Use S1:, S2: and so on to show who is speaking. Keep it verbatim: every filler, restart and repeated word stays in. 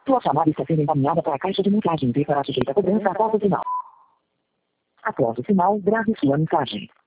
S1: Sua chamada está sendo encaminhada para a caixa de mensagens e será sujeita a cobrança após o sinal. Após o sinal, grave sua mensagem.